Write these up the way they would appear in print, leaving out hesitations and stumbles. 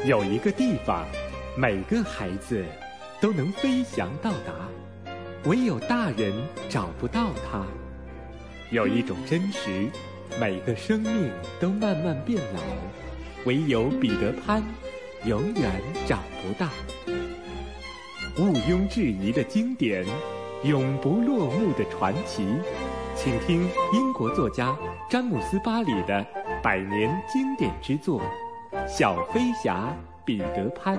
有一个地方，每个孩子都能飞翔到达，唯有大人找不到它。有一种真实，每个生命都慢慢变老，唯有彼得潘永远找不到。毋庸置疑的经典，永不落幕的传奇，请听英国作家詹姆斯·巴里的100年经典之作《小飞侠彼得潘》。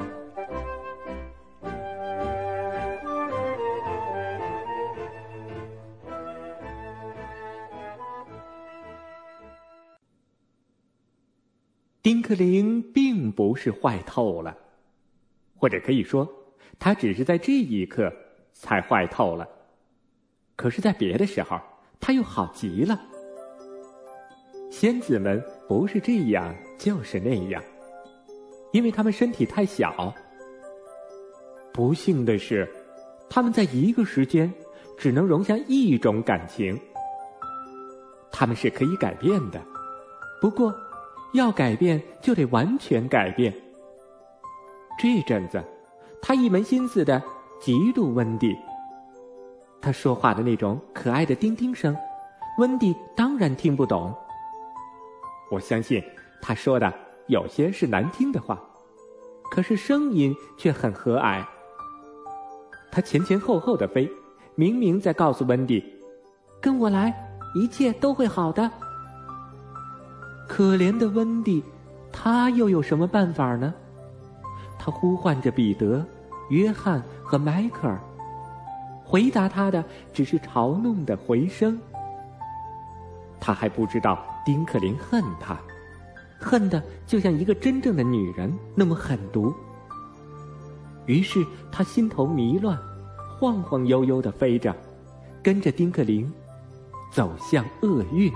丁克林并不是坏透了，或者可以说，他只是在这一刻才坏透了。可是在别的时候，他又好极了。仙子们不是这样就是那样，因为他们身体太小。不幸的是，他们在一个时间只能容下一种感情。他们是可以改变的，不过要改变就得完全改变。这阵子他一门心思的嫉妒温蒂，他说话的那种可爱的叮叮声，温蒂当然听不懂。我相信他说的有些是难听的话，可是声音却很和蔼。他前前后后的飞，明明在告诉温蒂，跟我来，一切都会好的。可怜的温蒂，他又有什么办法呢？他呼唤着彼得、约翰和迈克尔，回答他的只是嘲弄的回声。他还不知道丁克林恨他，恨得就像一个真正的女人那么狠毒。于是他心头迷乱，晃晃悠悠地飞着，跟着丁克林走向厄运。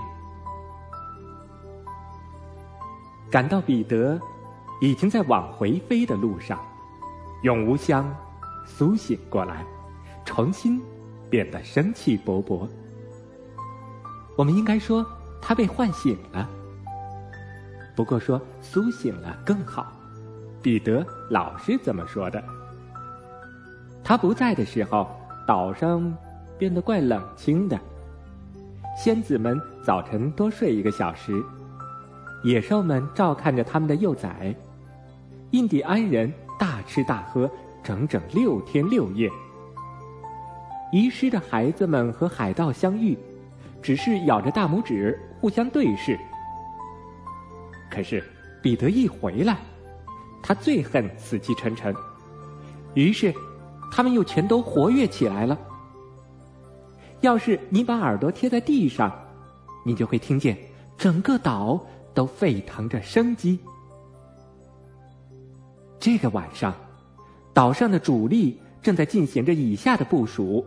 赶到彼得已经在往回飞的路上，永无香苏醒过来，重新变得生气勃勃。我们应该说他被唤醒了，不过说苏醒了更好，彼得老是这么说的。他不在的时候，岛上变得怪冷清的。仙子们早晨多睡1个小时，野兽们照看着他们的幼崽，印第安人大吃大喝整整6天6夜。遗失的孩子们和海盗相遇，只是咬着大拇指互相对视。可是彼得一回来，他最恨死气沉沉，于是他们又全都活跃起来了。要是你把耳朵贴在地上，你就会听见整个岛都沸腾着生机。这个晚上，岛上的主力正在进行着以下的部署：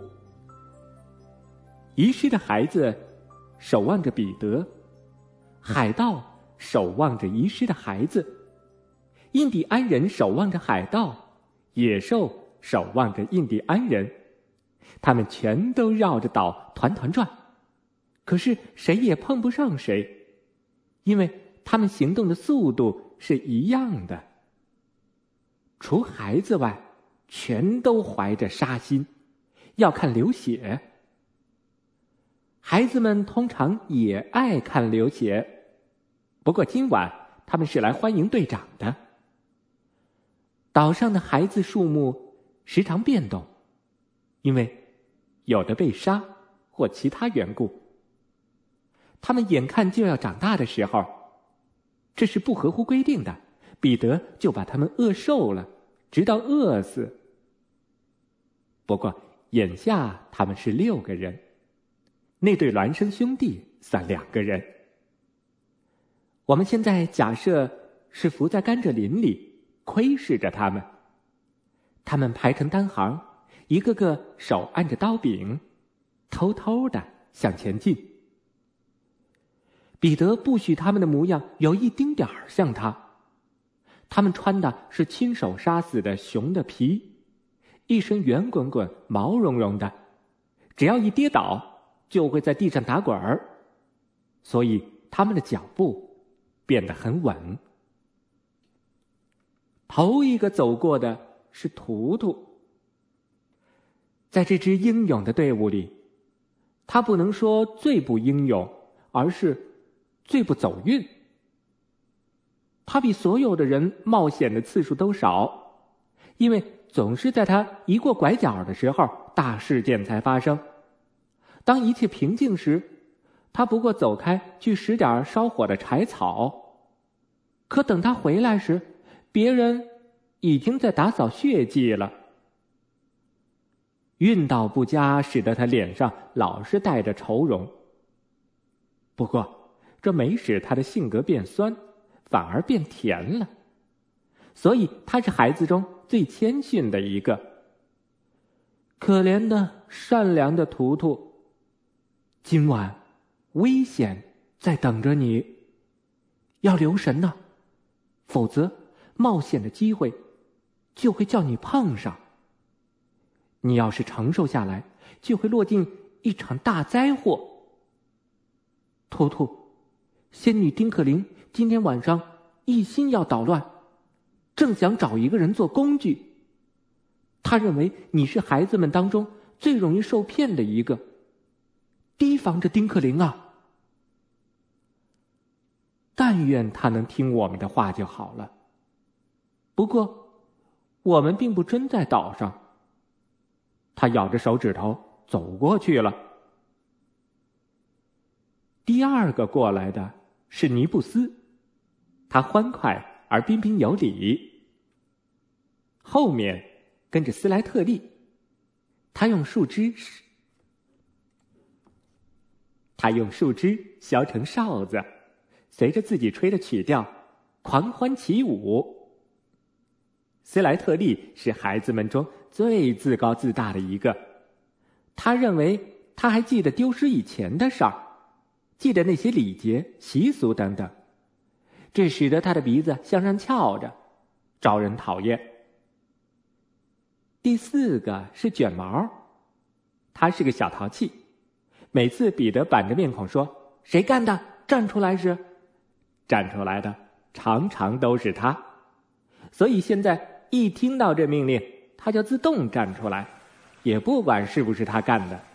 遗失的孩子守望着彼得，海盗守望着遗失的孩子，印第安人守望着海盗，野兽守望着印第安人。他们全都绕着岛团团转，可是谁也碰不上谁，因为他们行动的速度是一样的。除孩子外，全都怀着杀心，要看流血。孩子们通常也爱看流血，不过今晚他们是来欢迎队长的。岛上的孩子数目时常变动，因为有的被杀或其他缘故。他们眼看就要长大的时候，这是不合乎规定的，彼得就把他们饿瘦了，直到饿死。不过眼下他们是6个人，那对孪生兄弟算2个人。我们现在假设是伏在甘蔗林里窥视着他们，他们排成单行，一个个手按着刀柄，偷偷地向前进。彼得不许他们的模样有一丁点儿像他。他们穿的是亲手杀死的熊的皮，一身圆滚滚毛茸茸的，只要一跌倒就会在地上打滚儿，所以他们的脚步变得很稳。 头一个走过的是图图。在这支英勇的队伍里，他不能说最不英勇，而是最不走运。他比所有的人冒险的次数都少，因为总是在他一过拐角的时候，大事件才发生。当一切平静时，他不过走开去拾点烧火的柴草，可等他回来时，别人已经在打扫血迹了。运道不佳使得他脸上老是带着愁容，不过这没使他的性格变酸，反而变甜了，所以他是孩子中最谦逊的一个。可怜的善良的图图，今晚危险在等着你，要留神呢，否则冒险的机会就会叫你碰上。你要是承受下来，就会落进一场大灾祸。图图，仙女丁克林今天晚上一心要捣乱，正想找一个人做工具。他认为你是孩子们当中最容易受骗的一个，提防着丁克林啊！但愿他能听我们的话就好了。不过，我们并不真在岛上。他咬着手指头走过去了。第二个过来的是尼布斯，他欢快而彬彬有礼。后面跟着斯莱特利，他用树枝削成哨子，随着自己吹的曲调狂欢起舞。斯莱特利是孩子们中最自高自大的一个，他认为他还记得丢失以前的事儿，记得那些礼节习俗等等，这使得他的鼻子向上翘着，招人讨厌。第四个是卷毛，他是个小淘气，每次彼得板着面孔说谁干的站出来时，站出来的常常都是他，所以现在一听到这命令，他就自动站出来，也不管是不是他干的。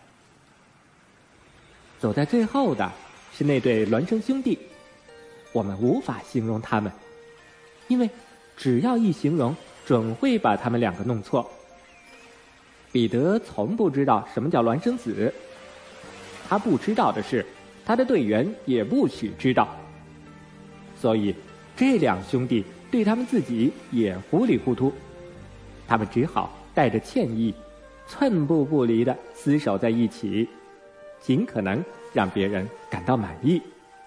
走在最后的是那对孪生兄弟，我们无法形容他们，因为只要一形容，准会把他们两个弄错。彼得从不知道什么叫孪生子，他不知道的是，他的队员也不许知道，所以这两兄弟对他们自己也糊里糊涂，他们只好带着歉意，寸步不离地厮守在一起，尽可能让别人感到满意。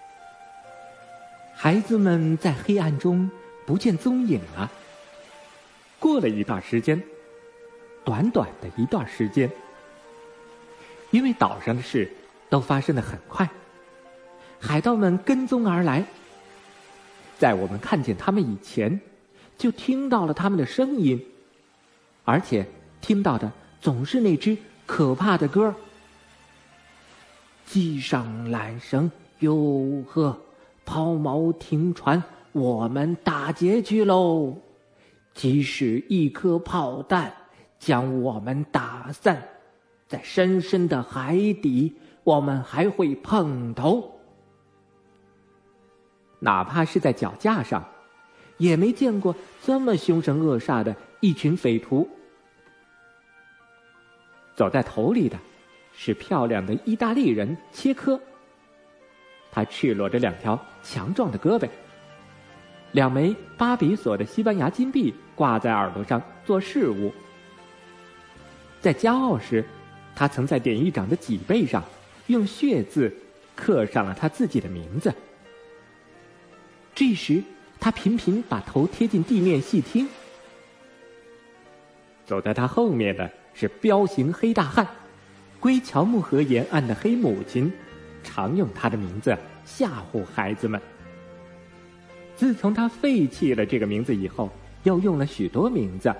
孩子们在黑暗中不见踪影了。过了一段时间，短短的一段时间，因为岛上的事都发生得很快，海盗们跟踪而来，在我们看见他们以前，就听到了他们的声音，而且听到的总是那支可怕的歌：系上缆绳，哟呵，抛锚停船，我们打劫去喽！即使一颗炮弹将我们打散，在深深的海底，我们还会碰头。哪怕是在脚架上，也没见过这么凶神恶煞的一群匪徒。走在头里的是漂亮的意大利人切科，他赤裸着两条强壮的胳膊，2枚巴比索的西班牙金币挂在耳朵上做饰物。在骄傲时，他曾在典狱长的脊背上用血字刻上了他自己的名字。这时他频频把头贴近地面细听。走在他后面的是彪形黑大汉，归乔木河沿岸的黑母亲常用他的名字吓唬孩子们。自从他废弃了这个名字以后，又用了许多名字。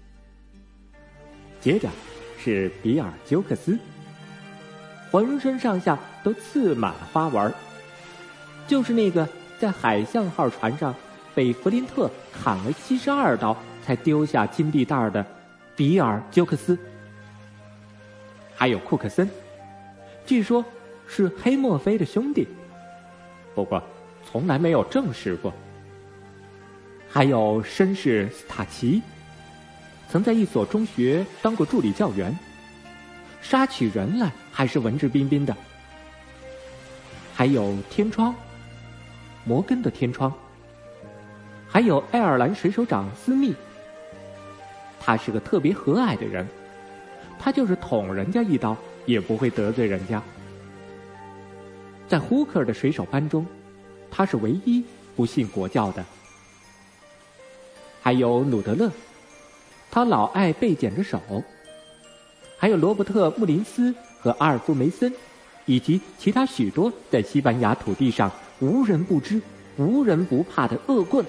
接着是比尔鸠克斯，浑身上下都刺满了花纹，就是那个在海象号船上被弗林特砍了72刀才丢下金币袋的比尔·鸠克斯。还有库克森，据说是黑墨菲的兄弟，不过从来没有证实过。还有绅士斯塔奇，曾在一所中学当过助理教员，杀起人来还是文质彬彬的。还有天窗，摩根的天窗，还有爱尔兰水手长斯密，他是个特别和蔼的人，他就是捅人家一刀也不会得罪人家。在胡克尔的水手班中，他是唯一不信国教的。还有鲁德勒，他老爱被剪着手。还有罗伯特·穆林斯和阿尔夫·梅森，以及其他许多在西班牙土地上无人不知、无人不怕的恶棍。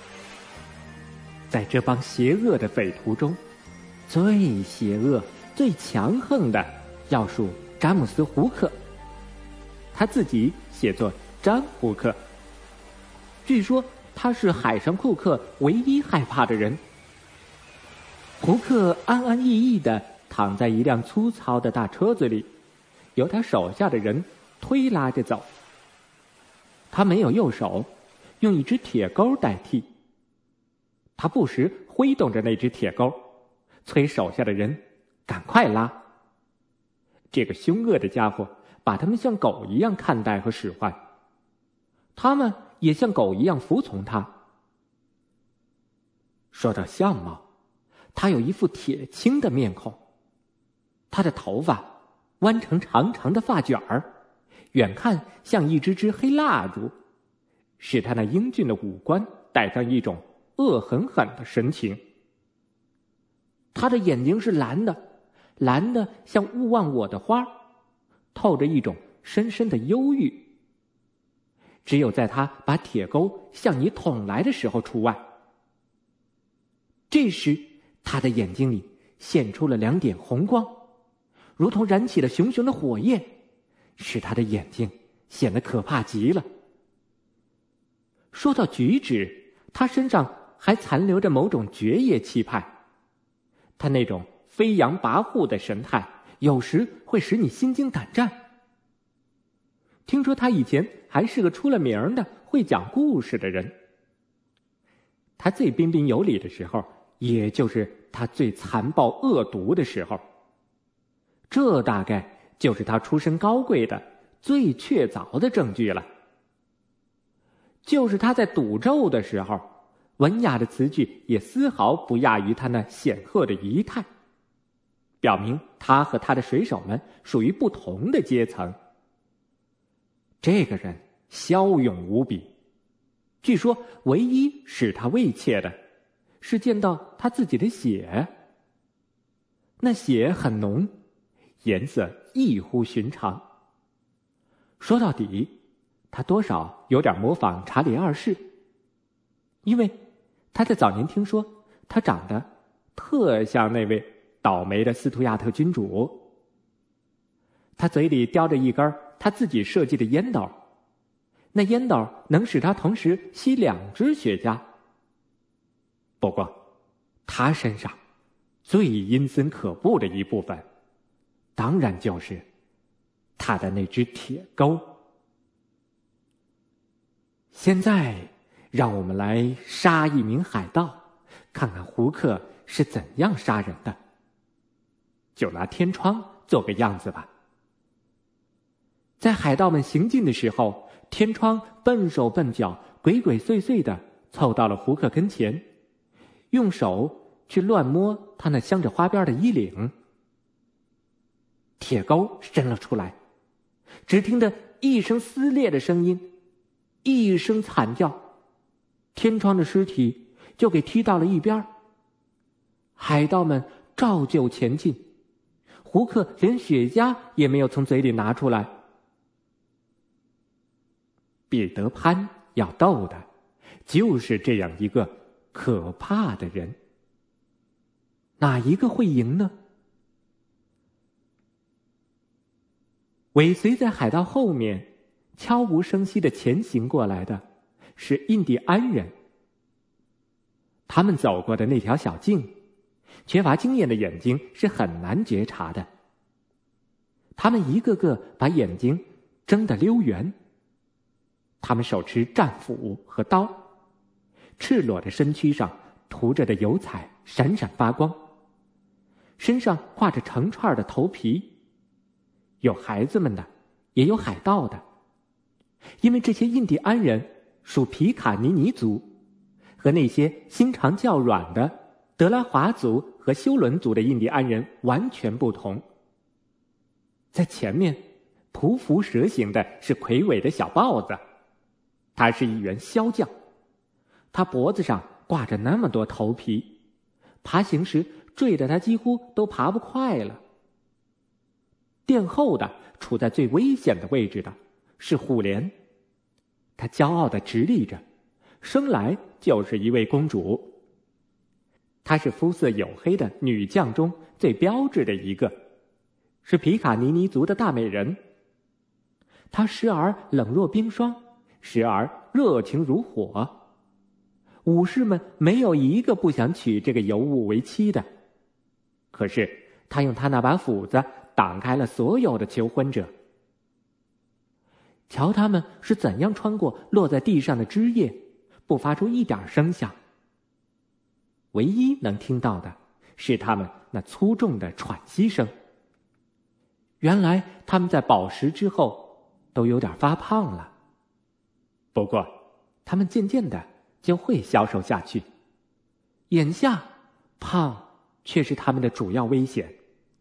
在这帮邪恶的匪徒中，最邪恶、最强横的要数詹姆斯·胡克，他自己写作詹胡克。据说他是海上库克唯一害怕的人。胡克安安逸逸地躺在一辆粗糙的大车子里，由他手下的人推拉着走。他没有右手，用一只铁钩代替。他不时挥动着那只铁钩，催手下的人赶快拉。这个凶恶的家伙把他们像狗一样看待和使唤，他们也像狗一样服从他。说到相貌，他有一副铁青的面孔，他的头发弯成长长的发卷儿，远看像一支支黑蜡烛，使他那英俊的五官带上一种恶狠狠的神情。他的眼睛是蓝的，蓝的像勿忘我的花，透着一种深深的忧郁。只有在他把铁钩向你捅来的时候除外。这时他的眼睛里现出了2点红光，如同燃起了熊熊的火焰，使他的眼睛显得可怕极了。说到举止，他身上还残留着某种爵爷气派，他那种飞扬跋扈的神态有时会使你心惊胆战。听说他以前还是个出了名的会讲故事的人。他最彬彬有礼的时候，也就是他最残暴恶毒的时候。这大概就是他出身高贵的最确凿的证据了。就是他在赌咒的时候，文雅的词句也丝毫不亚于他那显赫的仪态，表明他和他的水手们属于不同的阶层。这个人骁勇无比，据说唯一使他畏怯的是见到他自己的血。那血很浓，颜色异乎寻常。说到底，他多少有点模仿查理2世，因为他在早年听说他长得特像那位倒霉的斯图亚特君主。他嘴里叼着一根他自己设计的烟斗，那烟斗能使他同时吸2只雪茄。不过他身上最阴森可怖的一部分，当然就是他的那只铁钩。现在让我们来杀一名海盗，看看胡克是怎样杀人的。就拿天窗做个样子吧。在海盗们行进的时候，天窗笨手笨脚、鬼鬼祟祟地凑到了胡克跟前，用手去乱摸他那镶着花边的衣领。铁钩伸了出来，只听得一声撕裂的声音，一声惨叫，天窗的尸体就给踢到了一边。海盗们照旧前进，胡克连雪茄也没有从嘴里拿出来。彼得潘要斗的就是这样一个可怕的人。哪一个会赢呢？尾随在海盗后面悄无声息地前行过来的是印第安人， 他们走过的那条小径，缺乏经验的眼睛是很难觉察的。他们一个个把眼睛睁得溜圆，他们手持战斧和刀，赤裸的身躯上涂着的油彩闪闪发光，身上挂着成串的头皮，有孩子们的，也有海盗的。因为这些印第安人属皮卡尼尼族，和那些心肠较软的德拉华族和休伦族的印第安人完全不同。在前面匍匐蛇形的是魁伟的小豹子，他是一员骁将，他脖子上挂着那么多头皮，爬行时坠得他几乎都爬不快了。殿后的，处在最危险的位置的是虎莲，他骄傲地直立着，生来就是一位公主。她是肤色黝黑的女将中最标致的一个，是皮卡尼尼族的大美人。她时而冷若冰霜，时而热情如火，武士们没有一个不想娶这个尤物为妻的。可是她用她那把斧子挡开了所有的求婚者。瞧他们是怎样穿过落在地上的枝叶，不发出一点声响。唯一能听到的是他们那粗重的喘息声。原来他们在饱食之后都有点发胖了，不过他们渐渐的就会消瘦下去。眼下胖却是他们的主要危险。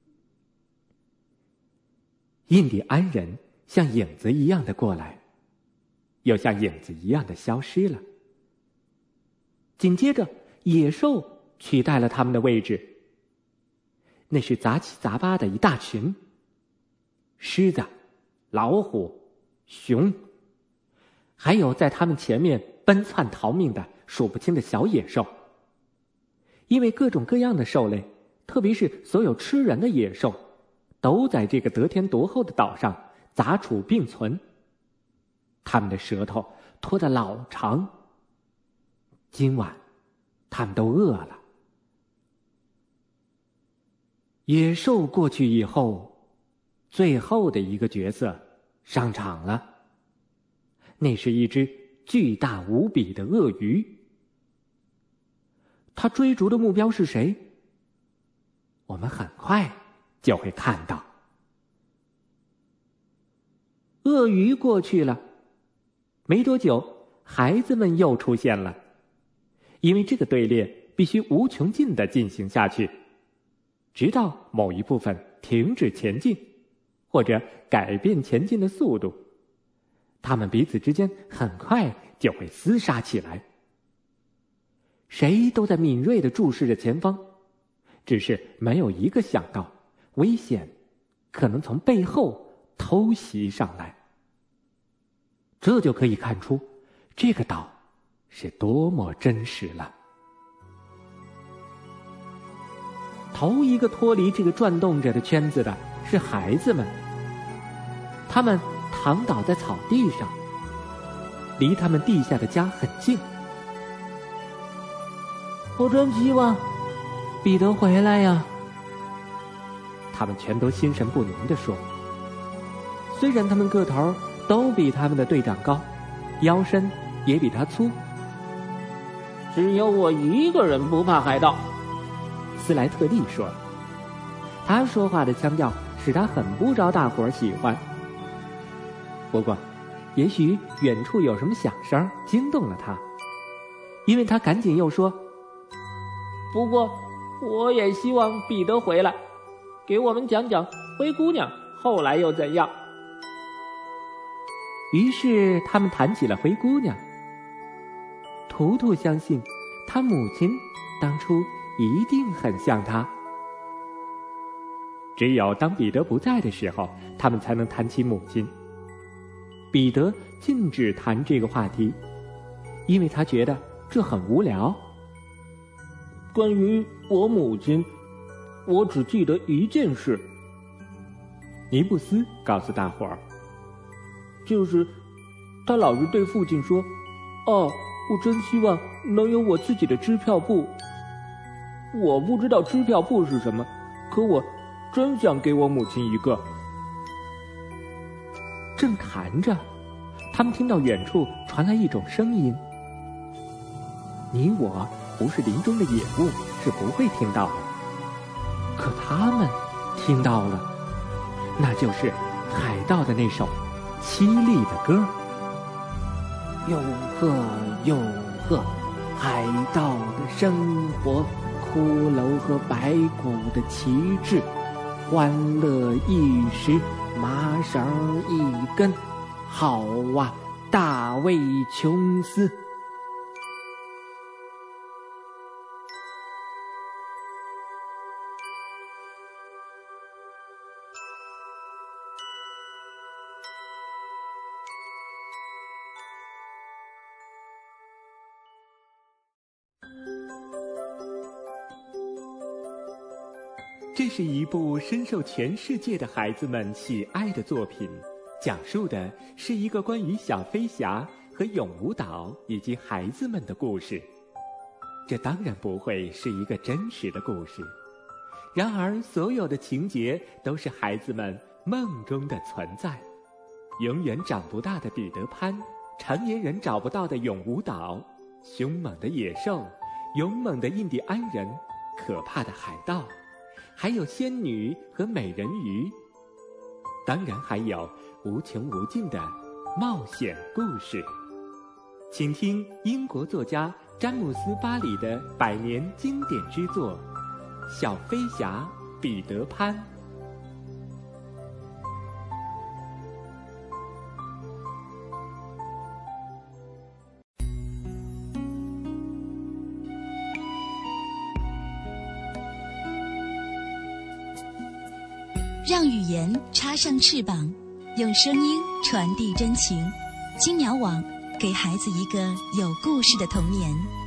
印第安人像影子一样的过来，又像影子一样的消失了。紧接着野兽取代了他们的位置，那是杂七杂八的一大群，狮子、老虎、熊，还有在他们前面奔窜逃命的数不清的小野兽。因为各种各样的兽类，特别是所有吃人的野兽，都在这个得天独厚的岛上杂处并存。他们的舌头拖得老长，今晚他们都饿了。野兽过去以后，最后的一个角色上场了，那是一只巨大无比的鳄鱼。他追逐的目标是谁？我们很快就会看到。鳄鱼过去了，没多久，孩子们又出现了。因为这个队列必须无穷尽地进行下去，直到某一部分停止前进，或者改变前进的速度，他们彼此之间很快就会厮杀起来。谁都在敏锐地注视着前方，只是没有一个想到危险可能从背后偷袭上来。这就可以看出这个岛是多么真实了。头一个脱离这个转动着的圈子的是孩子们，他们躺倒在草地上，离他们地下的家很近。我真希望彼得回来呀，他们全都心神不宁地说。虽然他们个头都比他们的队长高，腰身也比他粗。 只有我一个人不怕海盗， 斯莱特利说。他说话的腔调使他很不招大伙儿喜欢。不过也许远处有什么响声惊动了他，因为他赶紧又说， 不过我也希望彼得回来，给我们讲讲灰姑娘后来又怎样。 于是他们谈起了灰姑娘。图图相信他母亲当初一定很像他。只有当彼得不在的时候，他们才能谈起母亲。彼得禁止谈这个话题，因为他觉得这很无聊。 关于我母亲，我只记得一件事。 尼布斯告诉大伙儿， 就是他老是对父亲说，哦， 我真希望能有我自己的支票簿。我不知道支票簿是什么，可我真想给我母亲一个。 正谈着，他们听到远处传来一种声音。你我不是林中的野物，是不会听到的。可他们听到了，那就是海盗的那首凄厉的歌。 哟呵哟呵，海盗的生活，骷髅和白骨的旗帜，欢乐一时，麻绳一根，好啊，大卫琼斯。 这是一部深受全世界的孩子们喜爱的作品，讲述的是一个关于小飞侠和永无岛以及孩子们的故事。这当然不会是一个真实的故事，然而所有的情节都是孩子们梦中的存在。永远长不大的彼得潘，成年人找不到的永无岛，凶猛的野兽，勇猛的印第安人，可怕的海盗，还有仙女和美人鱼，当然还有无穷无尽的冒险故事。请听英国作家詹姆斯·巴里的100年经典之作《小飞侠彼得潘》。 让语言插上翅膀，用声音传递真情。金鸟网，给孩子一个有故事的童年。